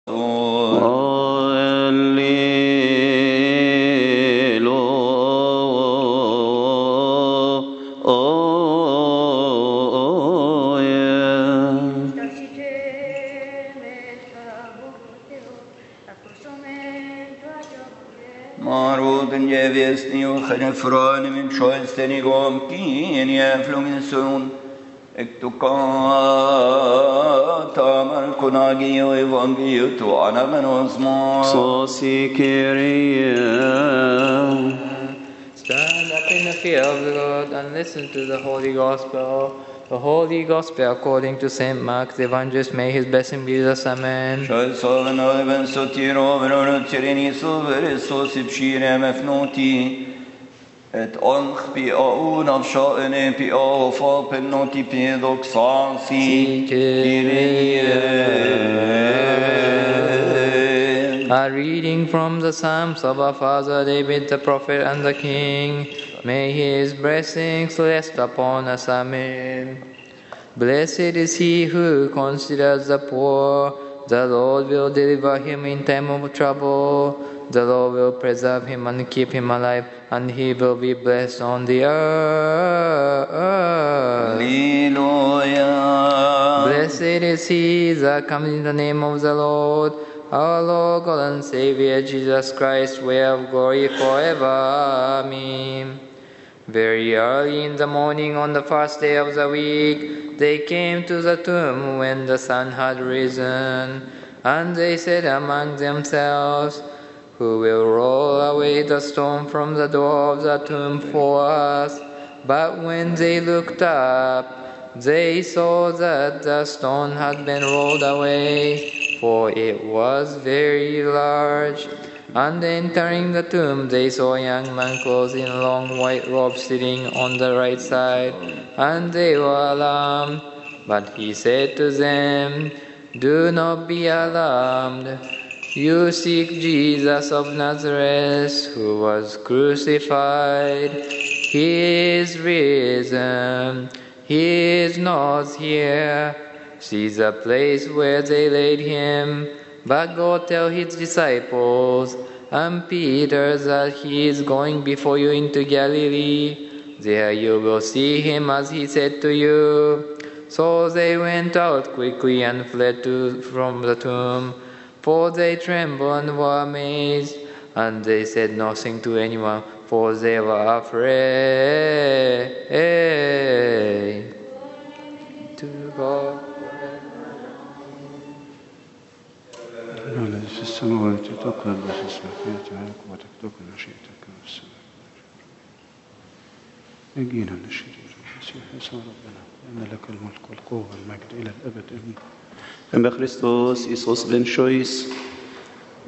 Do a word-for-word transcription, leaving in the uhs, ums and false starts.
Maroden jävesni och genefrön min sjönsten i gång kin jävlungen son ektukata man kunagi och evangeliet och ana men osma Sosi Kyrie. Stand up in the fear of the Lord and listen to the Holy Gospel. The Holy Gospel according to Saint Mark, the Evangelist, may his blessing be with us. Amen. شاید سالن آبن سوتی رو برون ترینی صبر سوسی بشیره مفنوتی ات آنخ بی آون افشاءنه بی آفا پنوتی پیدوک سانسی A reading from the Psalms of our Father David, the prophet and the King. May his blessings rest upon us. Amen. Blessed is he who considers the poor. The Lord will deliver him in time of trouble. The Lord will preserve him and keep him alive, and he will be blessed on the earth. Hallelujah. Blessed is he that comes in the name of the Lord. Our Lord God and Savior Jesus Christ, we have glory forever. Amen. Very early in the morning on the first day of the week, they came to the tomb when the sun had risen, and they said among themselves, "Who will roll away the stone from the door of the tomb for us?" But when they looked up, they saw that the stone had been rolled away, for it was very large. And entering the tomb, they saw a young man clothed in long white robes sitting on the right side, and they were alarmed. But he said to them, "Do not be alarmed. You seek Jesus of Nazareth, who was crucified. He is risen. He is not here. See the place where they laid him. But go tell his disciples and Peter that he is going before you into Galilee. There you will see him as he said to you." So they went out quickly and fled to, from the tomb, for they trembled and were amazed, and they said nothing to anyone, for they were afraid. To God. الذي في السماوات تقدس اسمك يأتي ملكوتك تكن مشيئتك كما في السماء. نجينا من الشرير المسيح يسوع ربنا، لأن لك الملك والقوة والمجد إلى الأبد. آمين. Med Kristus, Jesus den Scheuß,